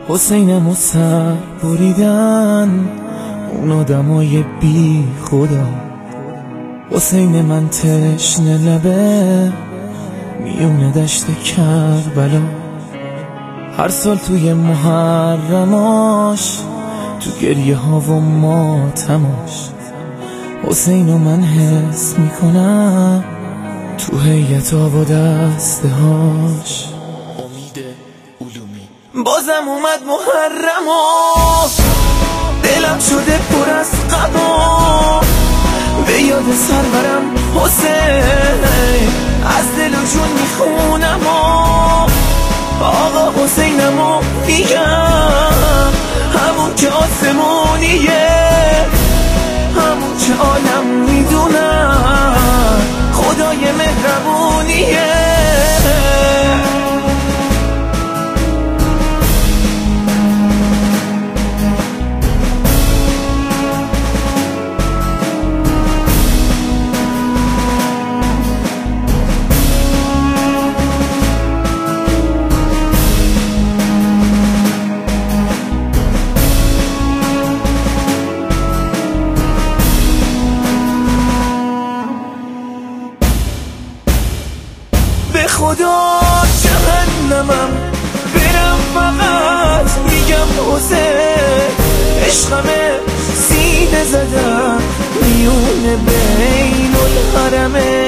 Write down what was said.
حسینمو سر بریدن اون آدمای بی خدا. حسین من تشنه لبه میونه دشت کربلا. هر سال توی محرماش تو گریه ها و ماتماش حسینو من حس میکنم تو هیئت آب و دسته هاش. امید علومی بازم اومد محرم و دلم شده پر از غم و به یاد سرورم حسین از دل و جون میخونم و آقا حسینمو میگم، همون که آسمونیه، همون که عالم میدونم خدای مهربونیه. به خدا جهنمم برم فقط میگم حسین عشقمه سینه زدم میونه بین الحرمه.